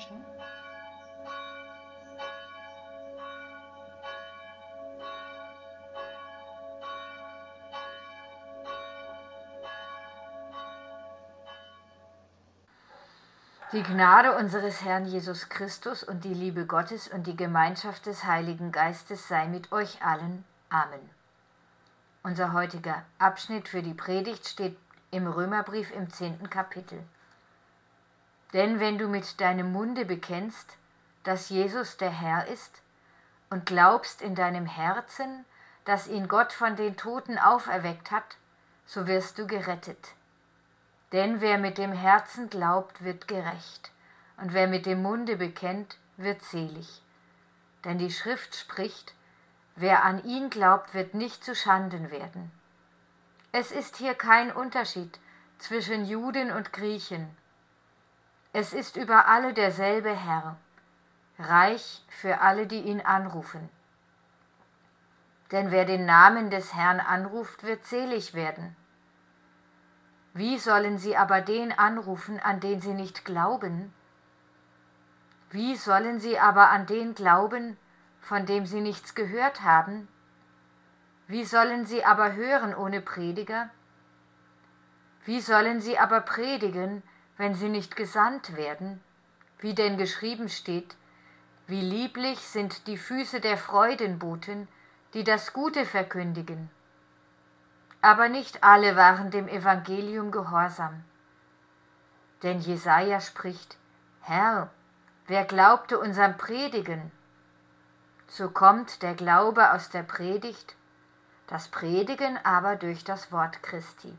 schon? Die Gnade unseres Herrn Jesus Christus und die Liebe Gottes und die Gemeinschaft des Heiligen Geistes sei mit euch allen. Amen. Unser heutiger Abschnitt für die Predigt steht im Römerbrief im 10. Kapitel. Denn wenn du mit deinem Munde bekennst, dass Jesus der Herr ist, und glaubst in deinem Herzen, dass ihn Gott von den Toten auferweckt hat, so wirst du gerettet. Denn wer mit dem Herzen glaubt, wird gerecht, und wer mit dem Munde bekennt, wird selig. Denn die Schrift spricht, wer an ihn glaubt, wird nicht zu Schanden werden. Es ist hier kein Unterschied zwischen Juden und Griechen. Es ist über alle derselbe Herr, reich für alle, die ihn anrufen. Denn wer den Namen des Herrn anruft, wird selig werden. Wie sollen sie aber den anrufen, an den sie nicht glauben? Wie sollen sie aber an den glauben, von dem sie nichts gehört haben? Wie sollen sie aber hören ohne Prediger? Wie sollen sie aber predigen, wenn sie nicht gesandt werden? Wie denn geschrieben steht, wie lieblich sind die Füße der Freudenboten, die das Gute verkündigen. Aber nicht alle waren dem Evangelium gehorsam. Denn Jesaja spricht, Herr, wer glaubte unserem Predigen? So kommt der Glaube aus der Predigt, das Predigen aber durch das Wort Christi.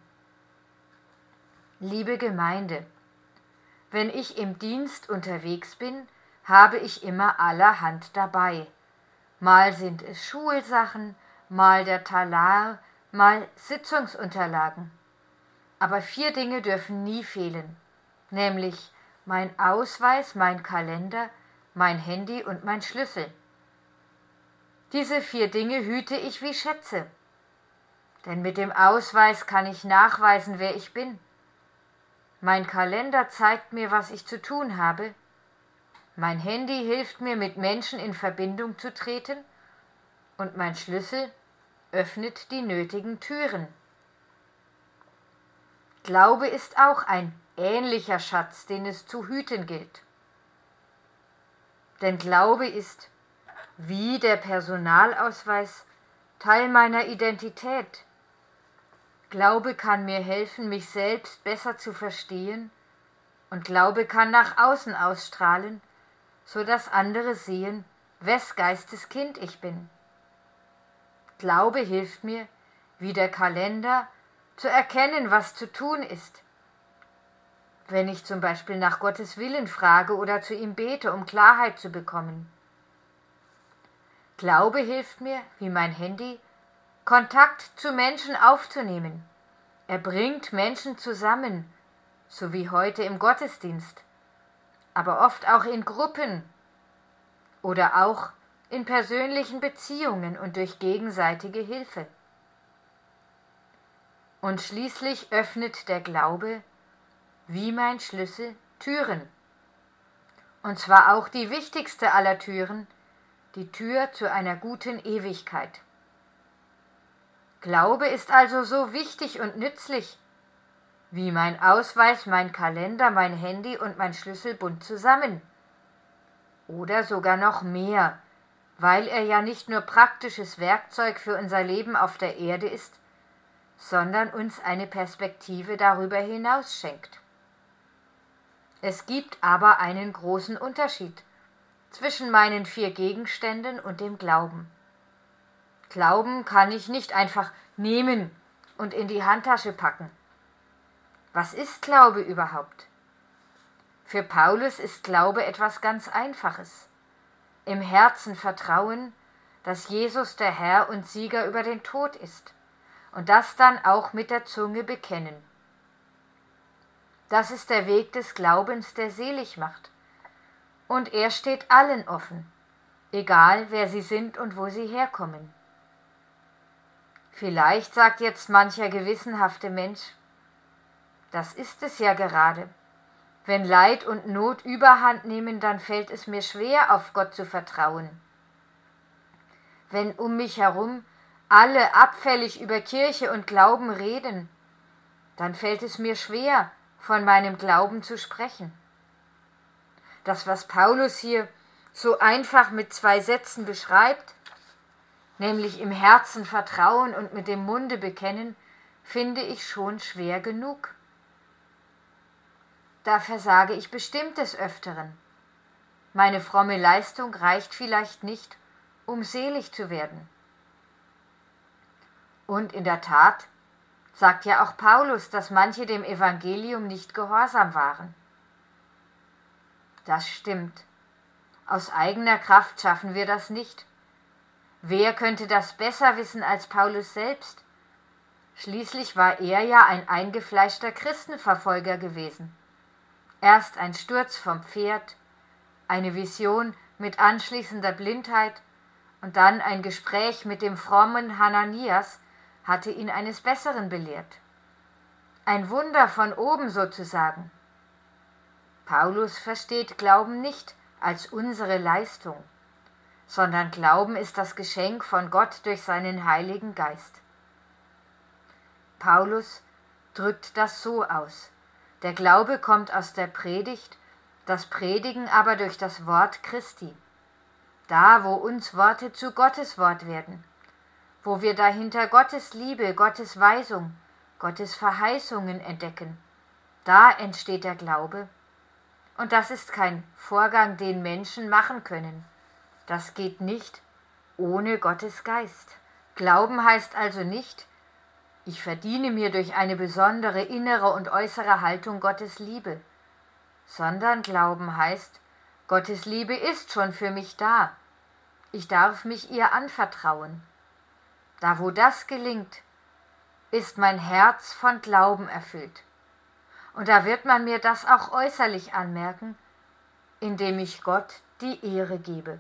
Liebe Gemeinde, wenn ich im Dienst unterwegs bin, habe ich immer allerhand dabei. Mal sind es Schulsachen, mal der Talar, mal Sitzungsunterlagen. Aber 4 Dinge dürfen nie fehlen, nämlich mein Ausweis, mein Kalender, mein Handy und mein Schlüssel. Diese 4 Dinge hüte ich wie Schätze, denn mit dem Ausweis kann ich nachweisen, wer ich bin. Mein Kalender zeigt mir, was ich zu tun habe. Mein Handy hilft mir, mit Menschen in Verbindung zu treten, und mein Schlüssel öffnet die nötigen Türen. Glaube ist auch ein ähnlicher Schatz, den es zu hüten gilt. Denn Glaube ist, wie der Personalausweis, Teil meiner Identität. Glaube kann mir helfen, mich selbst besser zu verstehen, und Glaube kann nach außen ausstrahlen, so dass andere sehen, wes Geistes Kind ich bin. Glaube hilft mir, wie der Kalender, zu erkennen, was zu tun ist. Wenn ich zum Beispiel nach Gottes Willen frage oder zu ihm bete, um Klarheit zu bekommen. Glaube hilft mir, wie mein Handy, Kontakt zu Menschen aufzunehmen. Er bringt Menschen zusammen, so wie heute im Gottesdienst, aber oft auch in Gruppen oder auch in persönlichen Beziehungen und durch gegenseitige Hilfe. Und schließlich öffnet der Glaube, wie mein Schlüssel, Türen. Und zwar auch die wichtigste aller Türen, die Tür zu einer guten Ewigkeit. Glaube ist also so wichtig und nützlich, wie mein Ausweis, mein Kalender, mein Handy und mein Schlüssel bunt zusammen. Oder sogar noch mehr, weil er ja nicht nur praktisches Werkzeug für unser Leben auf der Erde ist, sondern uns eine Perspektive darüber hinaus schenkt. Es gibt aber einen großen Unterschied zwischen meinen 4 Gegenständen und dem Glauben. Glauben kann ich nicht einfach nehmen und in die Handtasche packen. Was ist Glaube überhaupt? Für Paulus ist Glaube etwas ganz Einfaches. Im Herzen vertrauen, dass Jesus der Herr und Sieger über den Tod ist, und das dann auch mit der Zunge bekennen. Das ist der Weg des Glaubens, der selig macht. Und er steht allen offen, egal wer sie sind und wo sie herkommen. Vielleicht sagt jetzt mancher gewissenhafte Mensch, das ist es ja gerade. Wenn Leid und Not überhand nehmen, dann fällt es mir schwer, auf Gott zu vertrauen. Wenn um mich herum alle abfällig über Kirche und Glauben reden, dann fällt es mir schwer, von meinem Glauben zu sprechen. Das, was Paulus hier so einfach mit 2 Sätzen beschreibt, nämlich im Herzen vertrauen und mit dem Munde bekennen, finde ich schon schwer genug. Da versage ich bestimmt des Öfteren. Meine fromme Leistung reicht vielleicht nicht, um selig zu werden. Und in der Tat sagt ja auch Paulus, dass manche dem Evangelium nicht gehorsam waren. Das stimmt. Aus eigener Kraft schaffen wir das nicht. Wer könnte das besser wissen als Paulus selbst? Schließlich war er ja ein eingefleischter Christenverfolger gewesen. Erst ein Sturz vom Pferd, eine Vision mit anschließender Blindheit und dann ein Gespräch mit dem frommen Hananias hatte ihn eines Besseren belehrt. Ein Wunder von oben sozusagen. Paulus versteht Glauben nicht als unsere Leistung, sondern Glauben ist das Geschenk von Gott durch seinen Heiligen Geist. Paulus drückt das so aus: Der Glaube kommt aus der Predigt, das Predigen aber durch das Wort Christi. Da, wo uns Worte zu Gottes Wort werden, wo wir dahinter Gottes Liebe, Gottes Weisung, Gottes Verheißungen entdecken, da entsteht der Glaube. Und das ist kein Vorgang, den Menschen machen können. Das geht nicht ohne Gottes Geist. Glauben heißt also nicht, ich verdiene mir durch eine besondere innere und äußere Haltung Gottes Liebe, sondern Glauben heißt, Gottes Liebe ist schon für mich da. Ich darf mich ihr anvertrauen. Da, wo das gelingt, ist mein Herz von Glauben erfüllt. Und da wird man mir das auch äußerlich anmerken, indem ich Gott die Ehre gebe.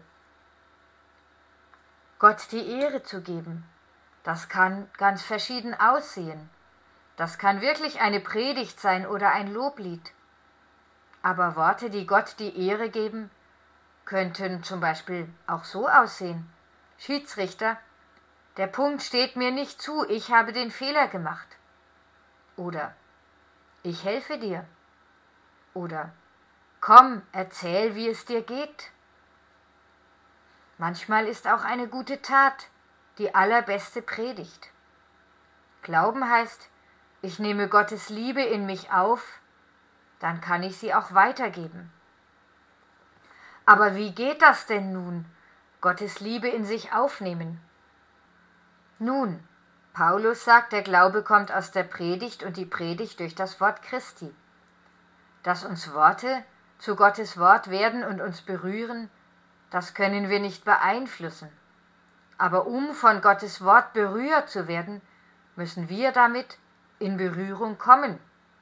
Gott die Ehre zu geben, das kann ganz verschieden aussehen. Das kann wirklich eine Predigt sein oder ein Loblied. Aber Worte, die Gott die Ehre geben, könnten zum Beispiel auch so aussehen: Schiedsrichter, der Punkt steht mir nicht zu, ich habe den Fehler gemacht. Oder ich helfe dir. Oder komm, erzähl, wie es dir geht. Manchmal ist auch eine gute Tat die allerbeste Predigt. Glauben heißt, ich nehme Gottes Liebe in mich auf, dann kann ich sie auch weitergeben. Aber wie geht das denn nun, Gottes Liebe in sich aufnehmen? Nun, Paulus sagt, der Glaube kommt aus der Predigt und die Predigt durch das Wort Christi. Dass uns Worte zu Gottes Wort werden und uns berühren, das können wir nicht beeinflussen. Aber um von Gottes Wort berührt zu werden, müssen wir damit in Berührung kommen.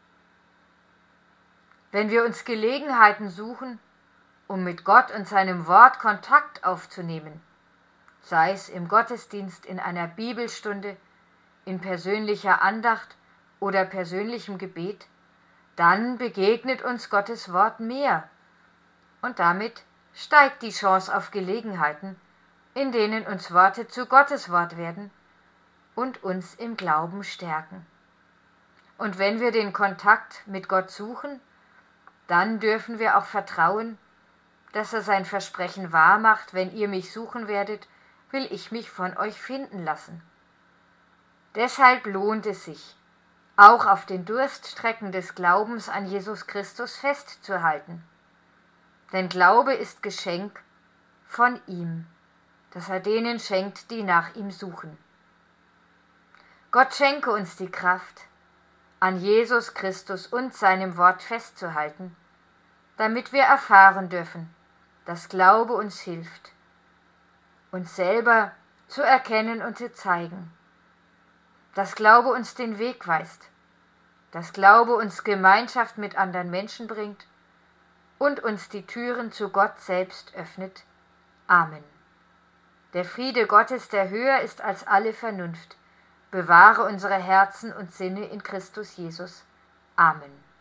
Wenn wir uns Gelegenheiten suchen, um mit Gott und seinem Wort Kontakt aufzunehmen, sei es im Gottesdienst, in einer Bibelstunde, in persönlicher Andacht oder persönlichem Gebet, dann begegnet uns Gottes Wort mehr und damit steigt die Chance auf Gelegenheiten, in denen uns Worte zu Gottes Wort werden und uns im Glauben stärken. Und wenn wir den Kontakt mit Gott suchen, dann dürfen wir auch vertrauen, dass er sein Versprechen wahr macht: Wenn ihr mich suchen werdet, will ich mich von euch finden lassen. Deshalb lohnt es sich, auch auf den Durststrecken des Glaubens an Jesus Christus festzuhalten. Denn Glaube ist Geschenk von ihm, das er denen schenkt, die nach ihm suchen. Gott schenke uns die Kraft, an Jesus Christus und seinem Wort festzuhalten, damit wir erfahren dürfen, dass Glaube uns hilft, uns selber zu erkennen und zu zeigen, dass Glaube uns den Weg weist, dass Glaube uns Gemeinschaft mit anderen Menschen bringt und uns die Türen zu Gott selbst öffnet. Amen. Der Friede Gottes, der höher ist als alle Vernunft, bewahre unsere Herzen und Sinne in Christus Jesus. Amen.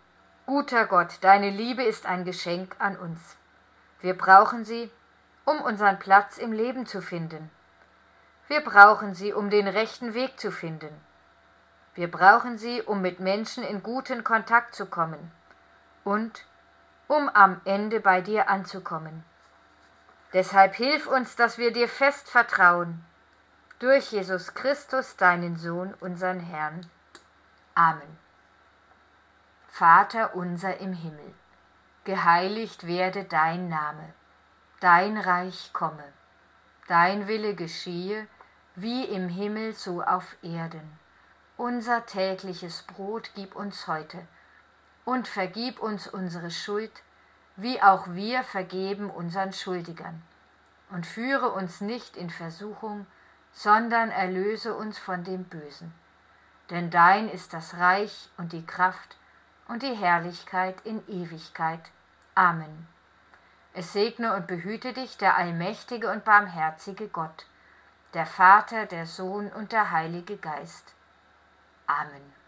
Guter Gott, deine Liebe ist ein Geschenk an uns. Wir brauchen sie, um unseren Platz im Leben zu finden. Wir brauchen sie, um den rechten Weg zu finden. Wir brauchen sie, um mit Menschen in guten Kontakt zu kommen und um am Ende bei dir anzukommen. Deshalb hilf uns, dass wir dir fest vertrauen, durch Jesus Christus, deinen Sohn, unseren Herrn. Amen. Vater unser im Himmel, geheiligt werde dein Name, dein Reich komme, dein Wille geschehe, wie im Himmel so auf Erden. Unser tägliches Brot gib uns heute und vergib uns unsere Schuld, wie auch wir vergeben unseren Schuldigern. Und führe uns nicht in Versuchung, sondern erlöse uns von dem Bösen. Denn dein ist das Reich und die Kraft und die Herrlichkeit in Ewigkeit. Amen. Es segne und behüte dich der allmächtige und barmherzige Gott, der Vater, der Sohn und der Heilige Geist. Amen.